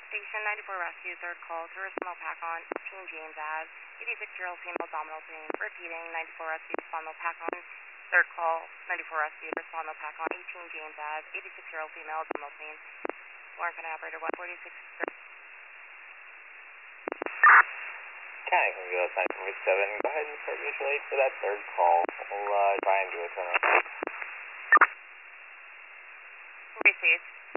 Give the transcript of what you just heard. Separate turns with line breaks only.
Station 94 Rescue, third call to respond pack on 18 James Ave, 86-year-old female abdominal pain. Repeating, 94 Rescue, respond pack on, third call, 94 Rescue, respond pack on 18 James Ave, 86-year-old female abdominal pain. Warren County Operator 146.
County from US 947, go ahead and start mutual aid for that third call. We'll try and do a turnaround.
Received.